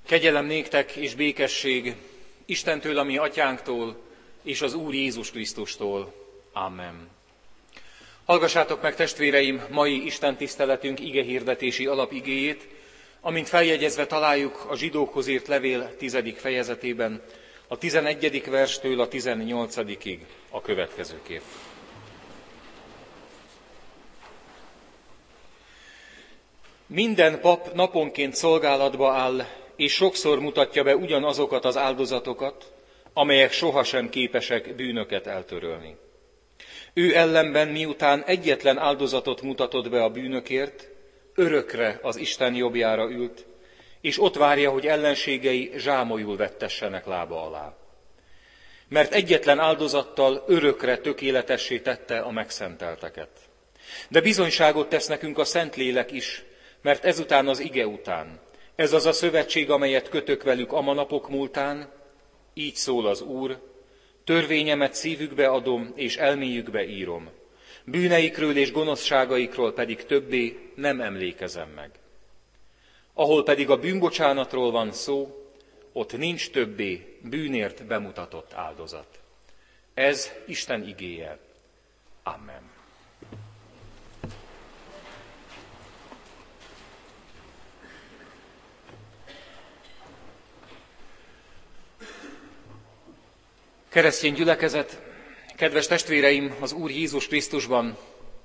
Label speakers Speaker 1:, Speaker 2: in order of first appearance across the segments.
Speaker 1: Kegyelem néktek és békesség Istentől, a mi atyánktól, és az Úr Jézus Krisztustól. Amen. Hallgassátok meg, testvéreim, mai Isten tiszteletünk igehirdetési alapigéjét, amint feljegyezve találjuk a Zsidókhoz írt levél 10. fejezetében, a 11. verstől a 18-ig a következőképp. Minden pap naponként szolgálatba áll, és sokszor mutatja be ugyanazokat az áldozatokat, amelyek sohasem képesek bűnöket eltörölni. Ő ellenben, miután egyetlen áldozatot mutatott be a bűnökért, örökre az Isten jobbjára ült, és ott várja, hogy ellenségei zsámolyul vettessenek lába alá. Mert egyetlen áldozattal örökre tökéletessé tette a megszentelteket. De bizonyságot tesz nekünk a Szentlélek is, mert ezután az ige után, ez az a szövetség, amelyet kötök velük ama napok múltán, így szól az Úr, törvényemet szívükbe adom, és elméjükbe írom. Bűneikről és gonoszságaikról pedig többé nem emlékezem meg. Ahol pedig a bűnbocsánatról van szó, ott nincs többé bűnért bemutatott áldozat. Ez Isten igéje. Amen. Keresztény gyülekezet, kedves testvéreim az Úr Jézus Krisztusban,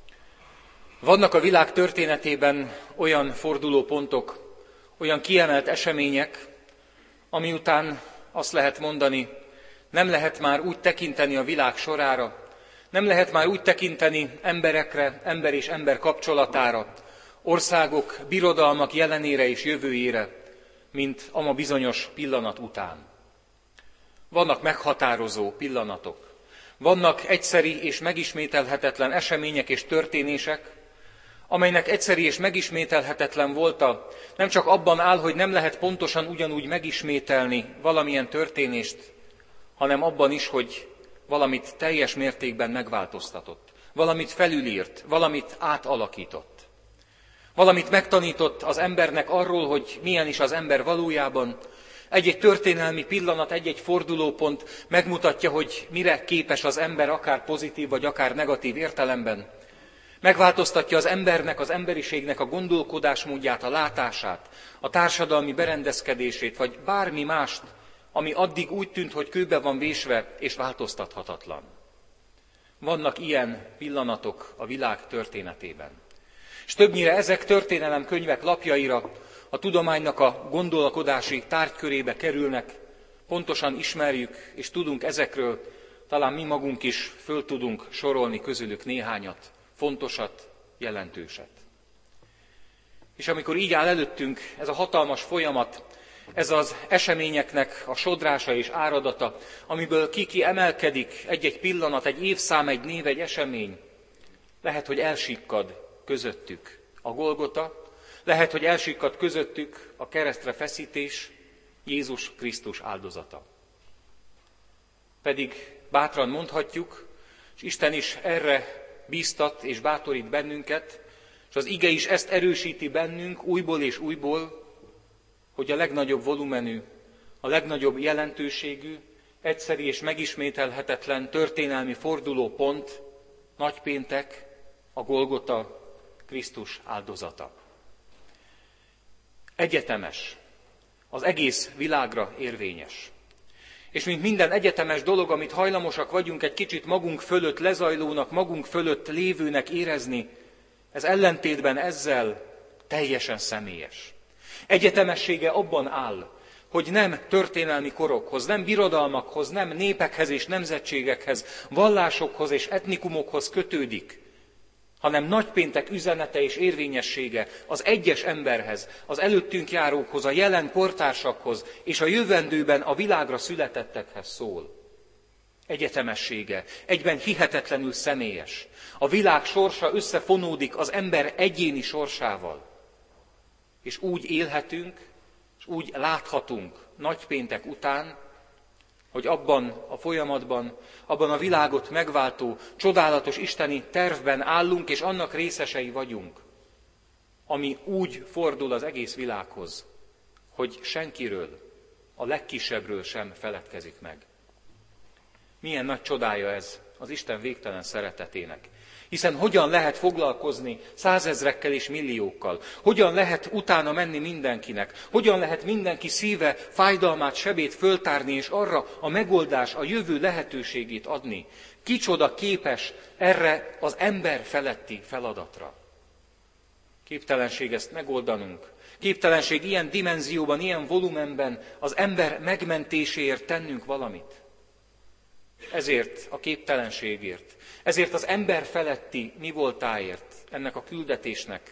Speaker 1: vannak a világ történetében olyan fordulópontok, olyan kiemelt események, ami után azt lehet mondani, nem lehet már úgy tekinteni a világ sorára, nem lehet már úgy tekinteni emberekre, ember és ember kapcsolatára, országok, birodalmak jelenére és jövőjére, mint ama bizonyos pillanat után. Vannak meghatározó pillanatok, vannak egyszeri és megismételhetetlen események és történések, amelynek egyszeri és megismételhetetlen volta nem csak abban áll, hogy nem lehet pontosan ugyanúgy megismételni valamilyen történést, hanem abban is, hogy valamit teljes mértékben megváltoztatott, valamit felülírt, valamit átalakított. Valamit megtanított az embernek arról, hogy milyen is az ember valójában. Egy-egy történelmi pillanat, egy-egy fordulópont megmutatja, hogy mire képes az ember, akár pozitív vagy akár negatív értelemben. Megváltoztatja az embernek, az emberiségnek a gondolkodásmódját, a látását, a társadalmi berendezkedését, vagy bármi mást, ami addig úgy tűnt, hogy kőbe van vésve és változtathatatlan. Vannak ilyen pillanatok a világ történetében. És többnyire ezek történelemkönyvek lapjaira, a tudománynak a gondolkodási tárgykörébe kerülnek, pontosan ismerjük és tudunk ezekről, talán mi magunk is föl tudunk sorolni közülük néhányat, fontosat, jelentőset. És amikor így áll előttünk ez a hatalmas folyamat, ez az eseményeknek a sodrása és áradata, amiből ki emelkedik egy-egy pillanat, egy évszám, egy név, egy esemény, lehet, hogy elsikkad közöttük a Golgota, lehet, hogy elsikkad közöttük a keresztre feszítés, Jézus Krisztus áldozata. Pedig bátran mondhatjuk, és Isten is erre bíztat és bátorít bennünket, és az ige is ezt erősíti bennünk újból és újból, hogy a legnagyobb volumenű, a legnagyobb jelentőségű, egyszeri és megismételhetetlen történelmi fordulópont, nagypéntek, a Golgota, Krisztus áldozata. Egyetemes, az egész világra érvényes. És mint minden egyetemes dolog, amit hajlamosak vagyunk egy kicsit magunk fölött lezajlónak, magunk fölött lévőnek érezni, ez ellentétben ezzel teljesen személyes. Egyetemessége abban áll, hogy nem történelmi korokhoz, nem birodalmakhoz, nem népekhez és nemzetségekhez, vallásokhoz és etnikumokhoz kötődik, hanem nagypéntek üzenete és érvényessége az egyes emberhez, az előttünk járókhoz, a jelen kortársakhoz és a jövendőben a világra születettekhez szól. Egyetemessége, egyben hihetetlenül személyes. A világ sorsa összefonódik az ember egyéni sorsával. És úgy élhetünk, és úgy láthatunk nagypéntek után, hogy abban a folyamatban, abban a világot megváltó, csodálatos isteni tervben állunk, és annak részesei vagyunk, ami úgy fordul az egész világhoz, hogy senkiről, a legkisebbről sem feledkezik meg. Milyen nagy csodája ez az Isten végtelen szeretetének. Hiszen hogyan lehet foglalkozni százezrekkel és milliókkal? Hogyan lehet utána menni mindenkinek? Hogyan lehet mindenki szíve, fájdalmát, sebét föltárni, és arra a megoldás, a jövő lehetőségét adni? Kicsoda képes erre az ember feletti feladatra? Képtelenség ezt megoldanunk. Képtelenség ilyen dimenzióban, ilyen volumenben az ember megmentéséért tennünk valamit. Ezért a képtelenségért, ezért az ember feletti mi voltáért, ennek a küldetésnek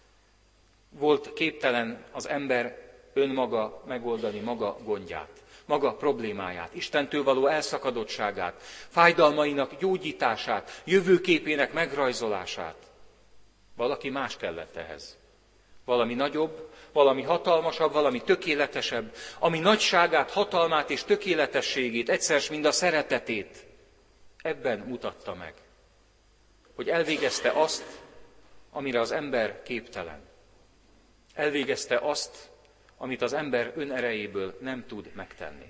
Speaker 1: volt képtelen az ember önmaga megoldani maga gondját, maga problémáját, Istentől való elszakadottságát, fájdalmainak gyógyítását, jövőképének megrajzolását. Valaki más kellett ehhez. Valami nagyobb, valami hatalmasabb, valami tökéletesebb, ami nagyságát, hatalmát és tökéletességét, egyszer mind a szeretetét ebben mutatta meg. Hogy elvégezte azt, amire az ember képtelen. Elvégezte azt, amit az ember önerejéből nem tud megtenni.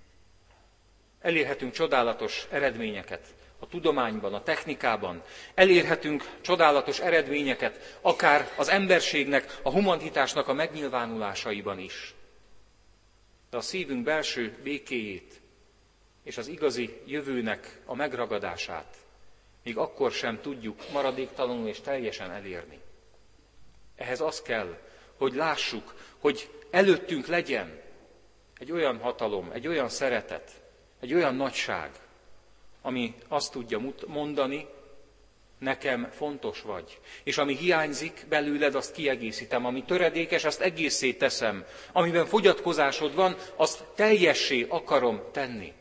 Speaker 1: Elérhetünk csodálatos eredményeket a tudományban, a technikában, elérhetünk csodálatos eredményeket, akár az emberségnek, a humanitásnak a megnyilvánulásaiban is. De a szívünk belső békéjét és az igazi jövőnek a megragadását még akkor sem tudjuk maradéktalanul és teljesen elérni. Ehhez az kell, hogy lássuk, hogy előttünk legyen egy olyan hatalom, egy olyan szeretet, egy olyan nagyság, ami azt tudja mondani, nekem fontos vagy. És ami hiányzik belőled, azt kiegészítem. Ami töredékes, azt egészé teszem. Amiben fogyatkozásod van, azt teljessé akarom tenni.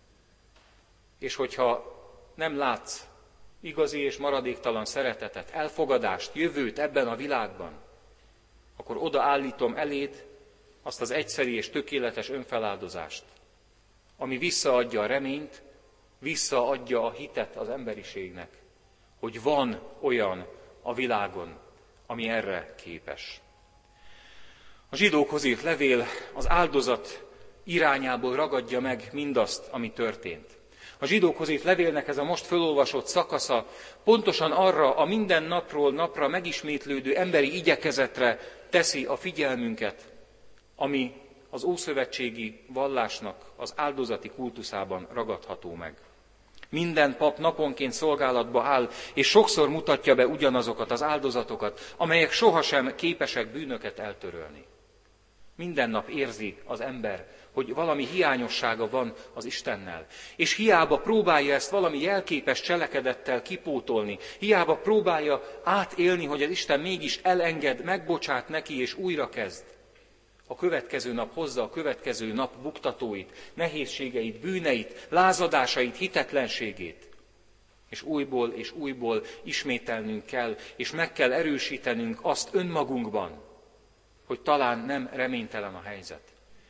Speaker 1: És hogyha nem látsz igazi és maradéktalan szeretetet, elfogadást, jövőt ebben a világban, akkor odaállítom eléd azt az egyszeri és tökéletes önfeláldozást, ami visszaadja a reményt, visszaadja a hitet az emberiségnek, hogy van olyan a világon, ami erre képes. A zsidókhoz írt levél az áldozat irányából ragadja meg mindazt, ami történt. A zsidókhoz írt levélnek ez a most fölolvasott szakasza pontosan arra a minden napról napra megismétlődő emberi igyekezetre teszi a figyelmünket, ami az ószövetségi vallásnak az áldozati kultuszában ragadható meg. Minden pap naponként szolgálatba áll, és sokszor mutatja be ugyanazokat az áldozatokat, amelyek sohasem képesek bűnöket eltörölni. Minden nap érzi az ember, hogy valami hiányossága van az Istennel. És hiába próbálja ezt valami jelképes cselekedettel kipótolni, hiába próbálja átélni, hogy az Isten mégis elenged, megbocsát neki és újra kezd. A következő nap hozza a következő nap buktatóit, nehézségeit, bűneit, lázadásait, hitetlenségét. És újból ismételnünk kell, és meg kell erősítenünk azt önmagunkban, hogy talán nem reménytelen a helyzet.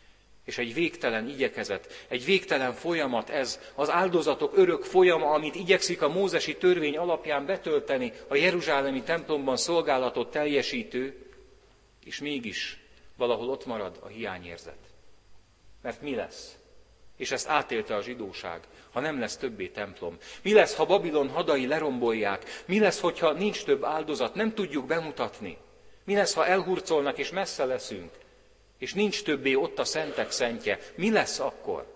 Speaker 1: És egy végtelen igyekezet, egy végtelen folyamat ez, az áldozatok örök folyama, amit igyekszik a mózesi törvény alapján betölteni a jeruzsálemi templomban szolgálatot teljesítő, és mégis valahol ott marad a hiányérzet. Mert mi lesz? És ezt átélte a zsidóság, ha nem lesz többé templom. Mi lesz, ha Babilon hadai lerombolják? Mi lesz, hogyha nincs több áldozat, nem tudjuk bemutatni? Mi lesz, ha elhurcolnak és messze leszünk, és nincs többé ott a szentek szentje? Mi lesz akkor?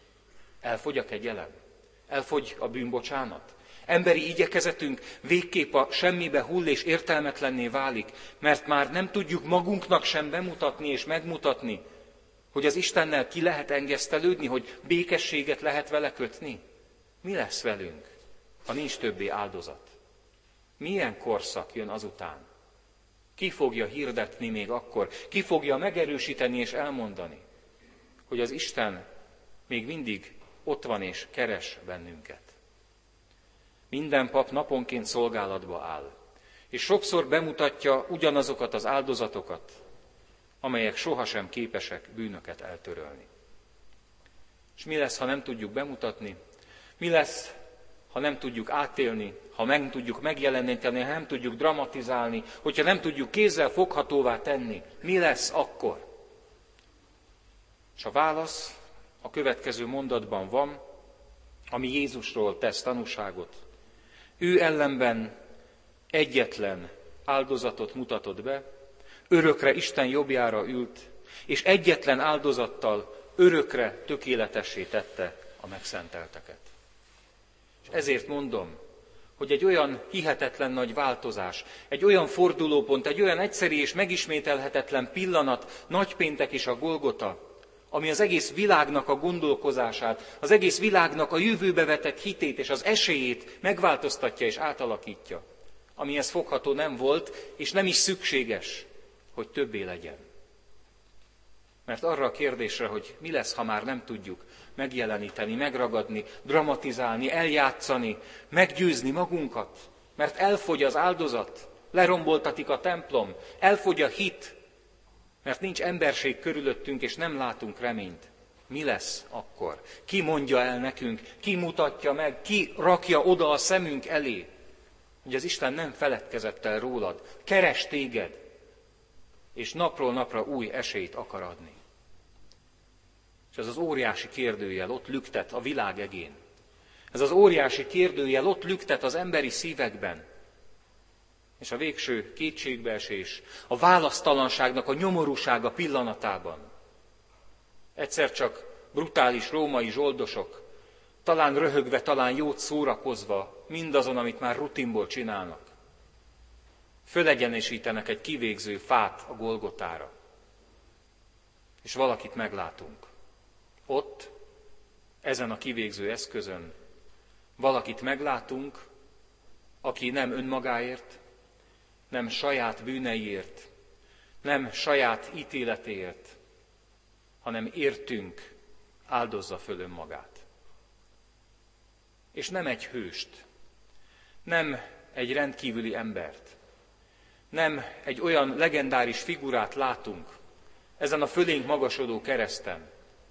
Speaker 1: Elfogy a kegyelem? Elfogy a bűnbocsánat? Emberi igyekezetünk végképp a semmibe hull és értelmetlenné válik, mert már nem tudjuk magunknak sem bemutatni és megmutatni, hogy az Istennel ki lehet engesztelődni, hogy békességet lehet vele kötni. Mi lesz velünk, ha nincs többé áldozat? Milyen korszak jön azután? Ki fogja hirdetni még akkor? Ki fogja megerősíteni és elmondani, hogy az Isten még mindig ott van és keres bennünket? Minden pap naponként szolgálatba áll, és sokszor bemutatja ugyanazokat az áldozatokat, amelyek sohasem képesek bűnöket eltörölni. És mi lesz, ha nem tudjuk bemutatni? Mi lesz, ha nem tudjuk átélni, ha nem tudjuk megjeleníteni, ha nem tudjuk dramatizálni, hogyha nem tudjuk kézzel foghatóvá tenni? Mi lesz akkor? És a válasz a következő mondatban van, ami Jézusról tesz tanúságot. Ő ellenben egyetlen áldozatot mutatott be, örökre Isten jobbjára ült, és egyetlen áldozattal örökre tökéletessé tette a megszentelteket. És ezért mondom, hogy egy olyan hihetetlen nagy változás, egy olyan fordulópont, egy olyan egyszerű és megismételhetetlen pillanat, nagypéntek és a Golgota, ami az egész világnak a gondolkozását, az egész világnak a jövőbe vetett hitét és az esélyét megváltoztatja és átalakítja, amihez fogható nem volt, és nem is szükséges, hogy többé legyen. Mert arra a kérdésre, hogy mi lesz, ha már nem tudjuk megjeleníteni, megragadni, dramatizálni, eljátszani, meggyőzni magunkat, mert elfogy az áldozat, leromboltatik a templom, elfogy a hit, mert nincs emberség körülöttünk, és nem látunk reményt. Mi lesz akkor? Ki mondja el nekünk, ki mutatja meg, ki rakja oda a szemünk elé, hogy az Isten nem feledkezett el rólad, keres téged, és napról napra új esélyt akar adni. És ez az óriási kérdőjel ott lüktet a világ egén. Ez az óriási kérdőjel ott lüktet az emberi szívekben. És a végső kétségbeesés, a választalanságnak a nyomorúsága pillanatában. Egyszer csak brutális római zsoldosok, talán röhögve, talán jót szórakozva, mindazon, amit már rutinból csinálnak. Fölegyenesítenek egy kivégző fát a Golgotára. És valakit meglátunk. Ott, ezen a kivégző eszközön valakit meglátunk, aki nem önmagáért, nem saját bűneiért, nem saját ítéletéért, hanem értünk áldozza föl önmagát. És nem egy hőst, nem egy rendkívüli embert, nem egy olyan legendáris figurát látunk ezen a fölénk magasodó kereszten,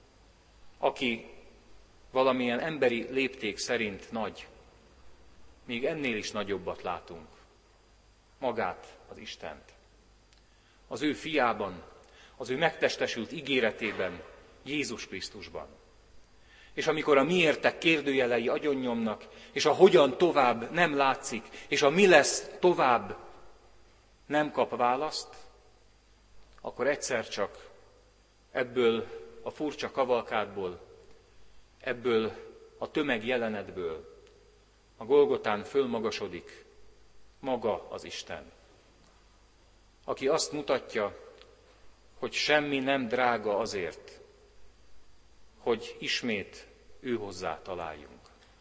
Speaker 1: aki valamilyen emberi lépték szerint nagy, még ennél is nagyobbat látunk. Magát, az Istent. Az ő fiában, az ő megtestesült ígéretében, Jézus Krisztusban. És amikor a miértek kérdőjelei agyonnyomnak, és a hogyan tovább nem látszik, és a mi lesz tovább nem kap választ, akkor egyszer csak ebből a furcsa kavalkádból, ebből a tömegjelenetből a Golgotán fölmagasodik maga az Isten, aki azt mutatja, hogy semmi nem drága azért, hogy ismét ő hozzá találjunk.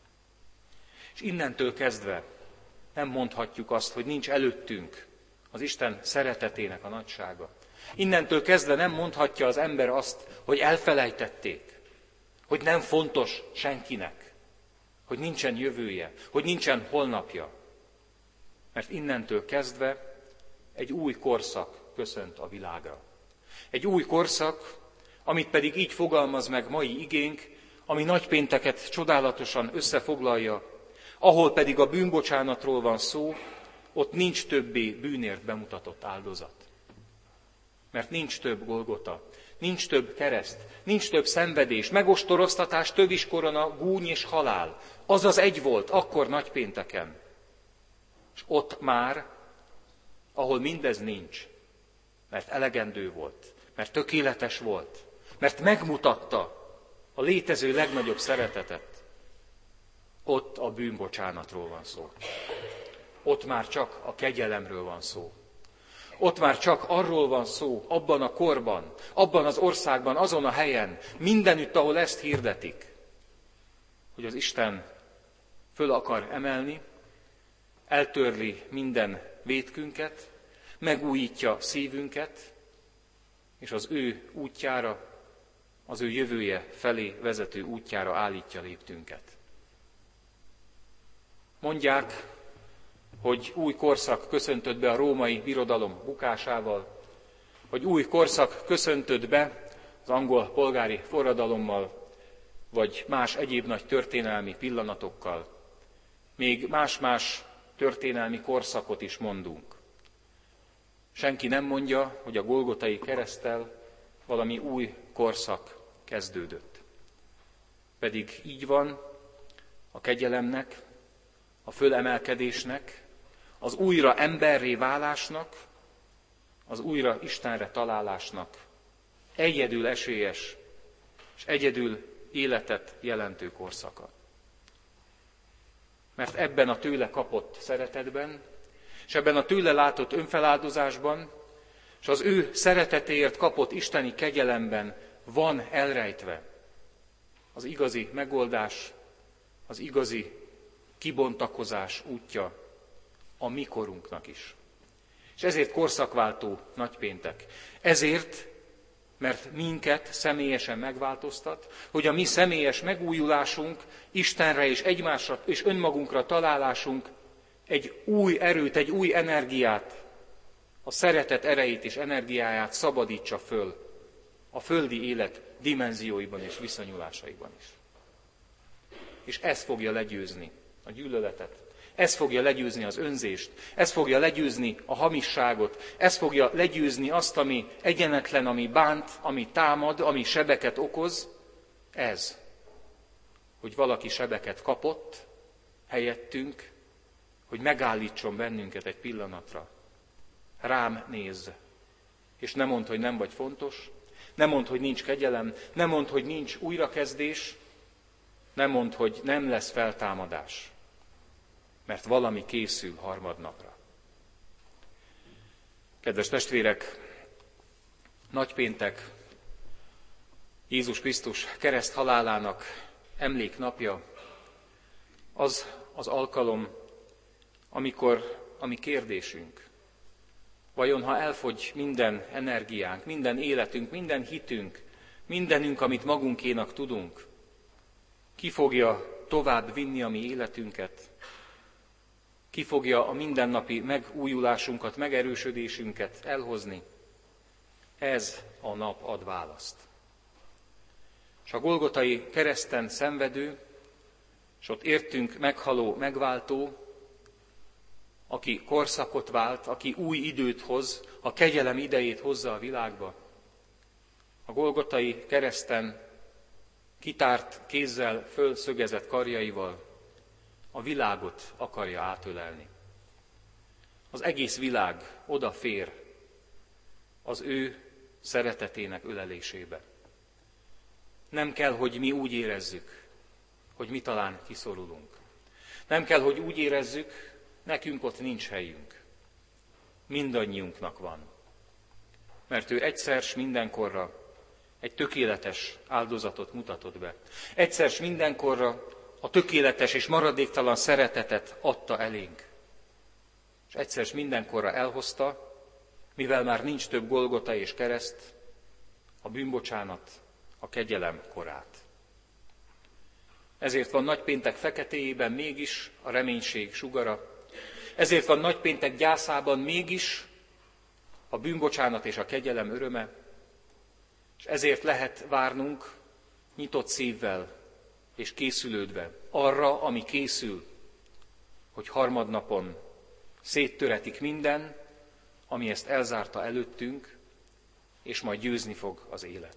Speaker 1: És innentől kezdve nem mondhatjuk azt, hogy nincs előttünk az Isten szeretetének a nagysága. Innentől kezdve nem mondhatja az ember azt, hogy elfelejtették, hogy nem fontos senkinek, hogy nincsen jövője, hogy nincsen holnapja. Mert innentől kezdve egy új korszak köszönt a világra. Egy új korszak, amit pedig így fogalmaz meg mai igénk, ami nagypénteket csodálatosan összefoglalja, ahol pedig a bűnbocsánatról van szó, ott nincs többé bűnért bemutatott áldozat. Mert nincs több Golgota, nincs több kereszt, nincs több szenvedés, megostoroztatás, töviskorona, gúny és halál. Azaz egy volt, akkor nagypénteken. És ott már, ahol mindez nincs, mert elegendő volt, mert tökéletes volt, mert megmutatta a létező legnagyobb szeretetet, ott a bűnbocsánatról van szó. Ott már csak a kegyelemről van szó. Ott már csak arról van szó, abban a korban, abban az országban, azon a helyen, mindenütt, ahol ezt hirdetik, hogy az Isten föl akar emelni, eltörli minden vétkünket, megújítja szívünket, és az ő útjára, az ő jövője felé vezető útjára állítja léptünket. Mondják, hogy új korszak köszöntött be a római birodalom bukásával, hogy új korszak köszöntött be az angol polgári forradalommal, vagy más egyéb nagy történelmi pillanatokkal. Még más-más történelmi korszakot is mondunk. Senki nem mondja, hogy a golgotai kereszttel valami új korszak kezdődött. Pedig így van a kegyelemnek, a fölemelkedésnek, az újra emberré válásnak, az újra Istenre találásnak egyedül esélyes és egyedül életet jelentő korszaka. Mert ebben a tőle kapott szeretetben, és ebben a tőle látott önfeláldozásban, és az ő szeretetéért kapott isteni kegyelemben van elrejtve az igazi megoldás, az igazi kibontakozás útja a mi korunknak is. És ezért korszakváltó nagypéntek. Ezért, mert minket személyesen megváltoztat, hogy a mi személyes megújulásunk, Istenre és egymásra és önmagunkra találásunk egy új erőt, egy új energiát, a szeretet erejét és energiáját szabadítsa föl a földi élet dimenzióiban és viszonyulásaiban is. És ez fogja legyőzni a gyűlöletet, ez fogja legyőzni az önzést, ez fogja legyőzni a hamisságot, ez fogja legyőzni azt, ami egyenetlen, ami bánt, ami támad, ami sebeket okoz, ez, hogy valaki sebeket kapott helyettünk, hogy megállítson bennünket egy pillanatra. Rám nézz, és ne mondd, hogy nem vagy fontos, ne mondd, hogy nincs kegyelem, ne mondd, hogy nincs újrakezdés, ne mondd, hogy nem lesz feltámadás, mert valami készül harmadnapra. Kedves testvérek, nagypéntek, Jézus Krisztus kereszt halálának emléknapja, az az alkalom, amikor a mi kérdésünk, vajon ha elfogy minden energiánk, minden életünk, minden hitünk, mindenünk, amit magunkénak tudunk, ki fogja tovább vinni a mi életünket? Ki fogja a mindennapi megújulásunkat, megerősödésünket elhozni? Ez a nap ad választ. És a Golgotai kereszten szenvedő, és ott értünk meghaló, megváltó, aki korszakot vált, aki új időt hoz, a kegyelem idejét hozza a világba. A Golgotai kereszten kitárt kézzel, fölszögezett karjaival a világot akarja átölelni. Az egész világ odafér az ő szeretetének ölelésébe. Nem kell, hogy mi úgy érezzük, hogy mi talán kiszorulunk. Nem kell, hogy úgy érezzük, nekünk ott nincs helyünk. Mindannyiunknak van. Mert ő egyszer s mindenkorra egy tökéletes áldozatot mutatott be. Egyszer s mindenkorra a tökéletes és maradéktalan szeretetet adta elénk. És egyszer s mindenkorra elhozta, mivel már nincs több Golgota és kereszt, a bűnbocsánat, a kegyelem korát. Ezért van nagypéntek feketéjében mégis a reménység sugara, ezért van nagypéntek gyászában mégis a bűnbocsánat és a kegyelem öröme, és ezért lehet várnunk nyitott szívvel és készülődve arra, ami készül, hogy harmadnapon széttöretik minden, ami ezt elzárta előttünk, és majd győzni fog az élet.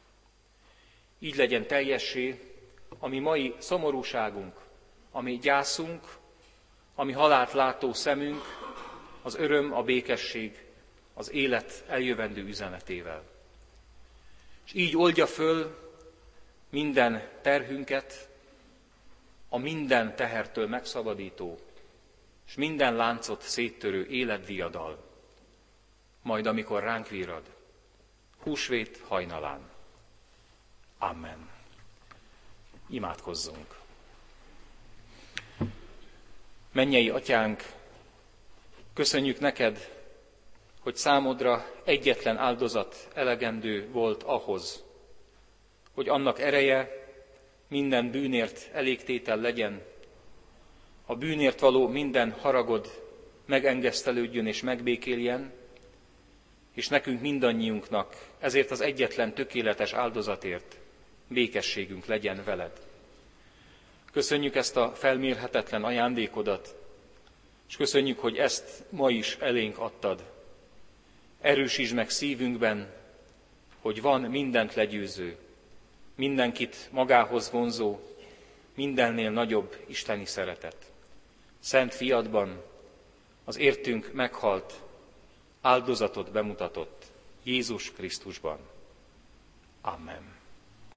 Speaker 1: Így legyen teljessé a mi mai szomorúságunk, ami gyászunk, ami halált látó szemünk, az öröm, a békesség, az élet eljövendő üzenetével. És így oldja föl minden terhünket, a minden tehertől megszabadító, és minden láncot széttörő életdiadal, majd amikor ránk virrad, húsvét hajnalán. Amen. Imádkozzunk. Mennyei Atyánk, köszönjük neked, hogy számodra egyetlen áldozat elegendő volt ahhoz, hogy annak ereje minden bűnért elégtétel legyen, a bűnért való minden haragod megengesztelődjön és megbékéljen, és nekünk mindannyiunknak ezért az egyetlen tökéletes áldozatért békességünk legyen veled. Köszönjük ezt a felmérhetetlen ajándékodat, és köszönjük, hogy ezt ma is elénk adtad. Erősítsd meg szívünkben, hogy van mindent legyőző, mindenkit magához vonzó, mindennél nagyobb isteni szeretet. Szent fiadban, az értünk meghalt, áldozatot bemutatott Jézus Krisztusban. Amen.